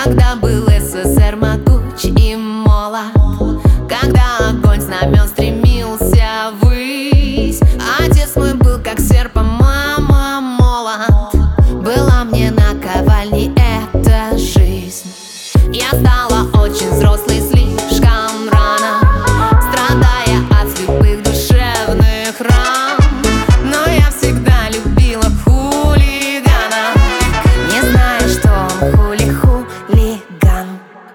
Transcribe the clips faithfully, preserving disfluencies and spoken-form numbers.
Когда был СССР могуч и молод, когда огонь знамен стремился ввысь. Отец мой был как серп, а мама молот. Была мне наковальней эта жизнь. Я стала очень взрослой слишком рано, страдая от слепых душевных ран. Но я всегда любила хулигана, не зная, что он хули-хулиган.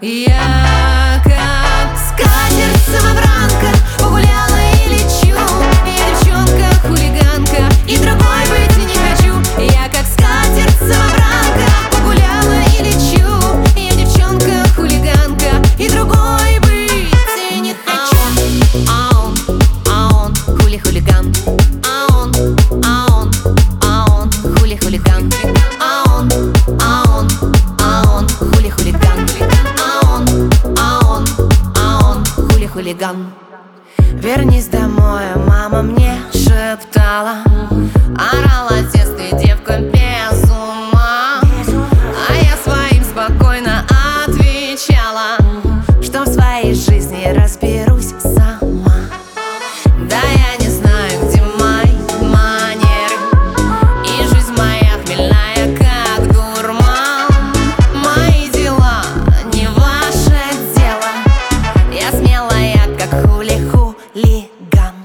Я как скатерть-самобранка погуляла и лечу. Я девчонка-хулиганка и другой быть и не хочу. Я как скатерть-самобранка погуляла и лечу. Я девчонка-хулиганка и другой быть и не хочу. А он, а он, хули-хулиган. А он, а он, а он, хули-хулиган. А он, а он, а он, хули-хулиган. А он, а он, а он, хули-хулиган. Вернись домой, мама мне шептала. Орал отец, ты девка без ума. А я своим спокойно отвечала, что в своей жизни разберусь сама. Да я не знаю, где мои манеры, и жизнь моя хмельная, как дурман. Мои дела не ваше дело. Я смелая, как хули-хулиган.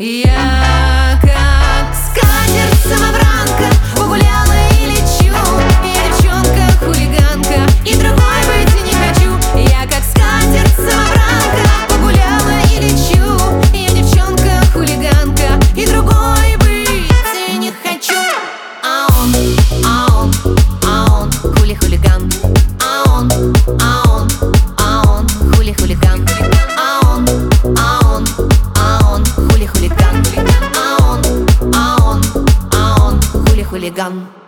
Я как скатерть-самобранка погуляла и лечу. Я девчонка-хулиганка и другой быть и не хочу. Я как скатерть-самобранка погуляла и лечу. Я девчонка-хулиганка и другой быть и не хочу. А он, а он, а он, хули-хулиган. А он, а он, а он, хули-хулиган. А он, а он, а он, хули-хулиган. А он, а он, а он, хули-хулиган.